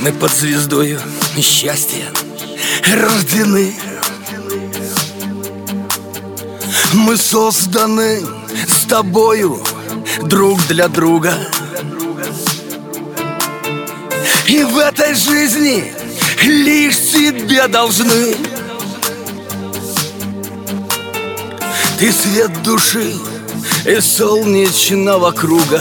Мы под звездою счастья рождены. Мы созданы с тобою друг для друга. И в этой жизни лишь тебе должны. Ты свет души и солнечного круга.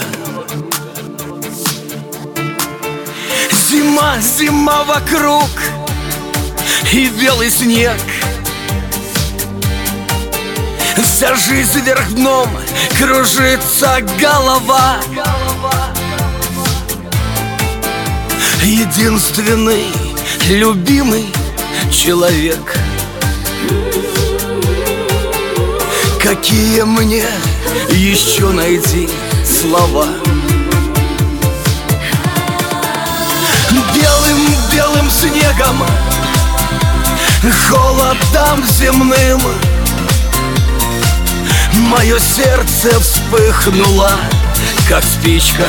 Зима, зима вокруг и белый снег. Вся жизнь вверх дном, кружится голова. Единственный любимый человек. Какие мне еще найти слова? Белым-белым снегом, холодом земным мое сердце вспыхнуло, как спичка.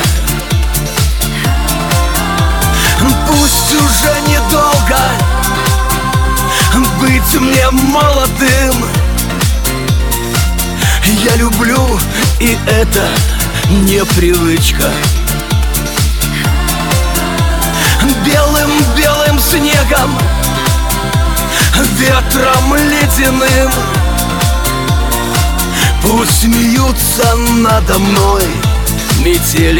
Пусть уже недолго быть мне молодым. Я люблю, и это не привычка. Белым-белым снегом, ветром ледяным пусть смеются надо мной метели.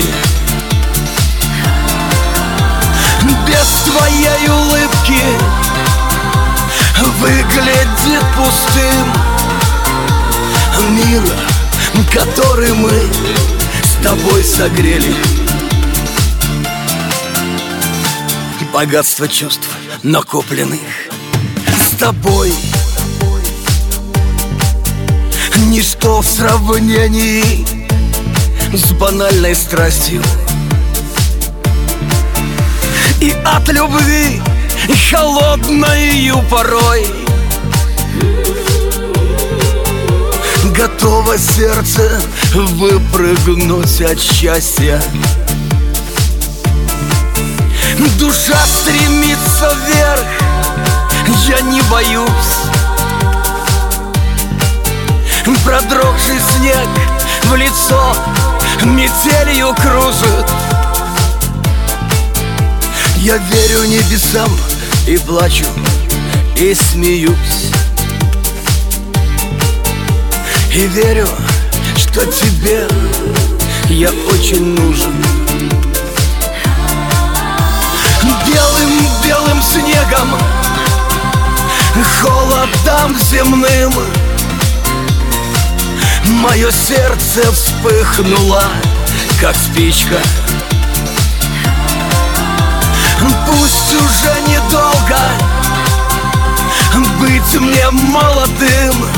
Без твоей улыбки выглядит пустым мир, который мы с тобой согрели. Богатство чувств накопленных с тобой ничто в сравнении с банальной страстью. И от любви холодною порой готово сердце выпрыгнуть от счастья. Душа стремится вверх, я не боюсь. Продрогший снег в лицо метелью кружит. Я верю небесам и плачу, и смеюсь. И верю, что тебе я очень нужен. Белым-белым снегом, холодом земным мое сердце вспыхнуло, как спичка. Пусть уже недолго быть мне молодым.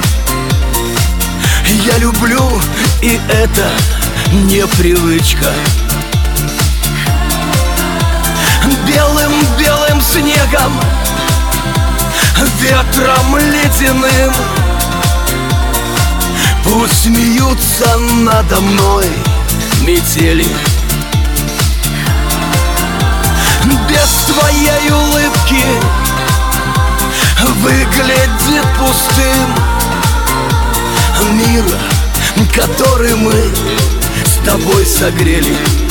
Я люблю, и это не привычка. Белым-белым снегом, ветром ледяным пусть смеются надо мной метели. Без твоей улыбки выглядит пустым мир, который мы с тобой согрели.